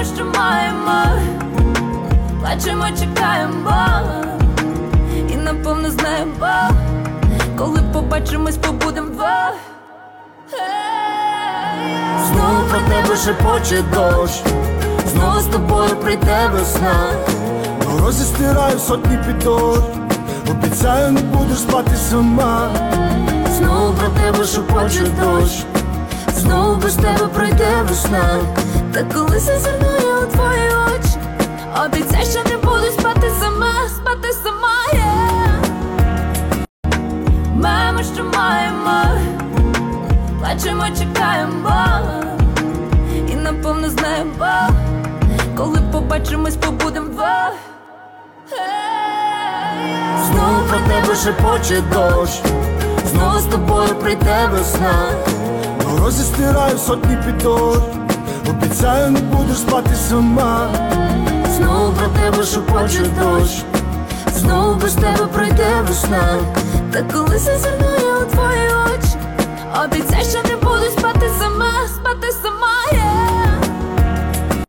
маємо, що маємо, плачемо, чекаємо, і напевно знаємо, коли побачимось, побудем вдвох. Знову про тебе шепоче дощ, знову з тобою прийде весна. Морози стираю сотні підошв, обіцяю, не будеш спати сама. Знову про тебе шепоче дощ, знову без тебе прийде весна. Та коли зазирну у твої очі, обіцяй, що не буду спати сама, Маємо, що маємо, плачемо, чекаємо, і напевно знаємо, коли побачимось, побудем вдвох. Знову про тебе шепоче дощ, знову з тобою прийде весна. Морози стираю сотні підошв, обіцяю, не будеш спати сама. Знову про тебе шепоче дощ, знову без тебе прийде весна. Та коли зазирну у твої очі, обіцяй, що не